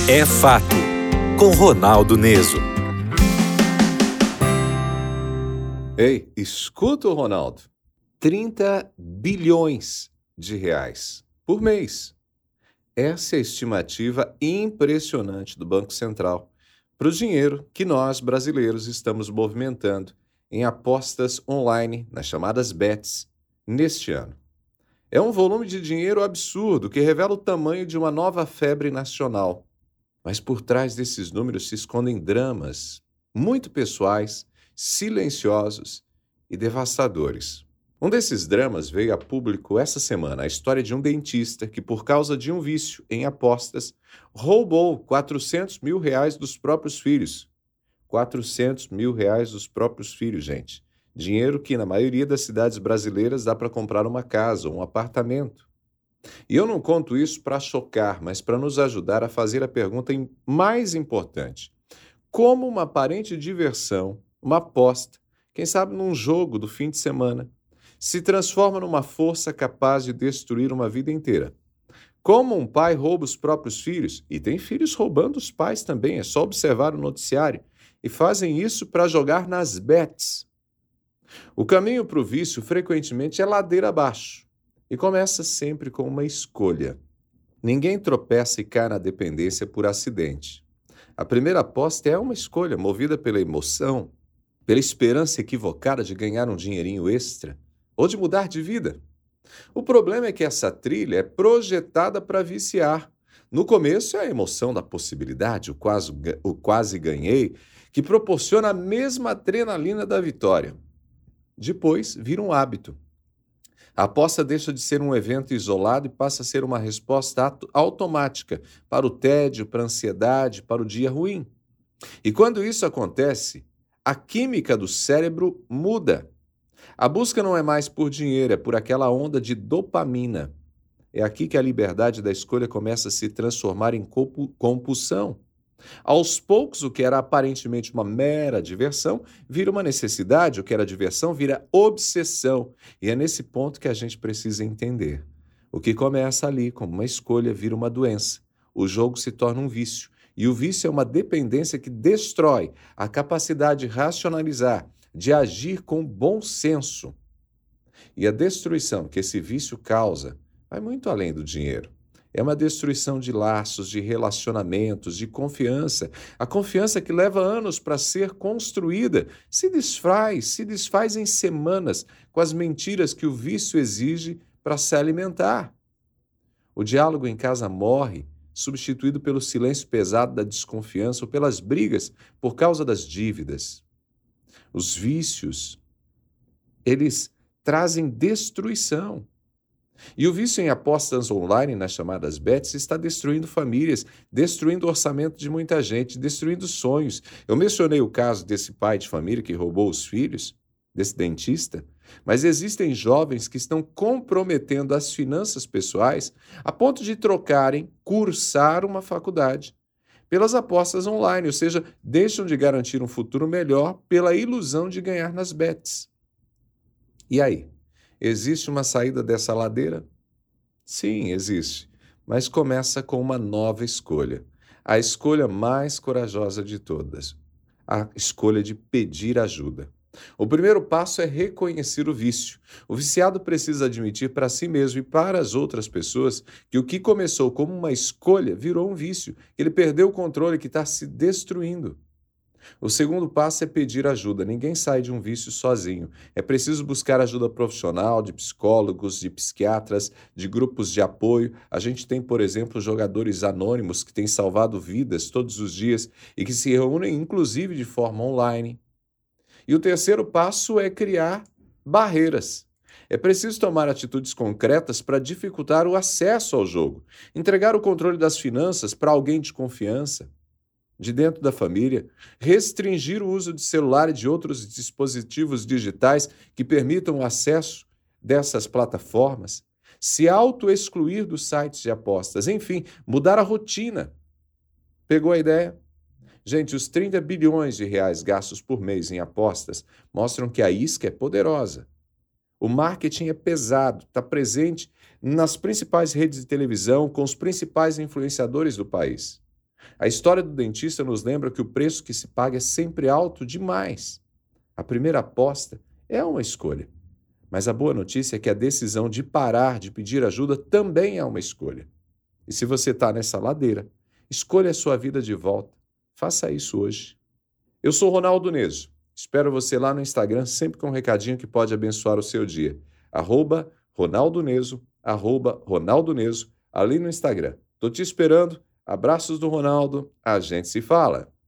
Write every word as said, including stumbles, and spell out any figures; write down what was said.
É Fato, com Ronaldo Neso. Ei, escuta o Ronaldo. trinta bilhões de reais por mês. Essa é a estimativa impressionante do Banco Central para o dinheiro que nós, brasileiros, estamos movimentando em apostas online, nas chamadas bets, neste ano. É um volume de dinheiro absurdo que revela o tamanho de uma nova febre nacional. Mas por trás desses números se escondem dramas muito pessoais, silenciosos e devastadores. Um desses dramas veio a público essa semana, a história de um dentista que, por causa de um vício em apostas, roubou quatrocentos mil reais dos próprios filhos. quatrocentos mil reais dos próprios filhos, gente. Dinheiro que, na maioria das cidades brasileiras, dá para comprar uma casa ou um apartamento. E eu não conto isso para chocar, mas para nos ajudar a fazer a pergunta mais importante. Como uma aparente diversão, uma aposta, quem sabe num jogo do fim de semana, se transforma numa força capaz de destruir uma vida inteira? Como um pai rouba os próprios filhos, e tem filhos roubando os pais também, é só observar o noticiário, e fazem isso para jogar nas bets. O caminho para o vício frequentemente é ladeira abaixo. E começa sempre com uma escolha. Ninguém tropeça e cai na dependência por acidente. A primeira aposta é uma escolha movida pela emoção, pela esperança equivocada de ganhar um dinheirinho extra ou de mudar de vida. O problema é que essa trilha é projetada para viciar. No começo é a emoção da possibilidade, o quase, o quase ganhei, que proporciona a mesma adrenalina da vitória. Depois vira um hábito. A aposta deixa de ser um evento isolado e passa a ser uma resposta automática para o tédio, para a ansiedade, para o dia ruim. E quando isso acontece, a química do cérebro muda. A busca não é mais por dinheiro, é por aquela onda de dopamina. É aqui que a liberdade da escolha começa a se transformar em compulsão. Aos poucos, o que era aparentemente uma mera diversão vira uma necessidade, o que era diversão vira obsessão. E é nesse ponto que a gente precisa entender. O que começa ali como uma escolha vira uma doença. O jogo se torna um vício. E o vício é uma dependência que destrói a capacidade de racionalizar, de agir com bom senso. E a destruição que esse vício causa vai muito além do dinheiro. É uma destruição de laços, de relacionamentos, de confiança. A confiança que leva anos para ser construída se desfaz, se desfaz em semanas com as mentiras que o vício exige para se alimentar. O diálogo em casa morre, substituído pelo silêncio pesado da desconfiança ou pelas brigas por causa das dívidas. Os vícios, eles trazem destruição. E o vício em apostas online, nas chamadas bets, está destruindo famílias, destruindo o orçamento de muita gente, destruindo sonhos. Eu mencionei o caso desse pai de família que roubou os filhos, desse dentista, mas existem jovens que estão comprometendo as finanças pessoais a ponto de trocarem, cursar uma faculdade pelas apostas online, ou seja, deixam de garantir um futuro melhor pela ilusão de ganhar nas bets. E aí? Existe uma saída dessa ladeira? Sim, existe, mas começa com uma nova escolha. A escolha mais corajosa de todas, a escolha de pedir ajuda. O primeiro passo é reconhecer o vício. O viciado precisa admitir para si mesmo e para as outras pessoas que o que começou como uma escolha virou um vício, que ele perdeu o controle, que está se destruindo. O segundo passo é pedir ajuda. Ninguém sai de um vício sozinho. É preciso buscar ajuda profissional, de psicólogos, de psiquiatras, de grupos de apoio. A gente tem, por exemplo, jogadores anônimos que têm salvado vidas todos os dias e que se reúnem, inclusive, de forma online. E o terceiro passo é criar barreiras. É preciso tomar atitudes concretas para dificultar o acesso ao jogo. Entregar o controle das finanças para alguém de confiança, de dentro da família, restringir o uso de celular e de outros dispositivos digitais que permitam o acesso dessas plataformas, se auto-excluir dos sites de apostas, enfim, mudar a rotina. Pegou a ideia? Gente, os trinta bilhões de reais gastos por mês em apostas mostram que a isca é poderosa. O marketing é pesado, está presente nas principais redes de televisão, com os principais influenciadores do país. A história do dentista nos lembra que o preço que se paga é sempre alto demais. A primeira aposta é uma escolha. Mas a boa notícia é que a decisão de parar de pedir ajuda também é uma escolha. E se você está nessa ladeira, escolha a sua vida de volta. Faça isso hoje. Eu sou Ronaldo Neso. Espero você lá no Instagram, sempre com um recadinho que pode abençoar o seu dia. Arroba Ronaldo Neso, arroba Ronaldo Neso, ali no Instagram. Tô te esperando. Abraços do Ronaldo. A gente se fala.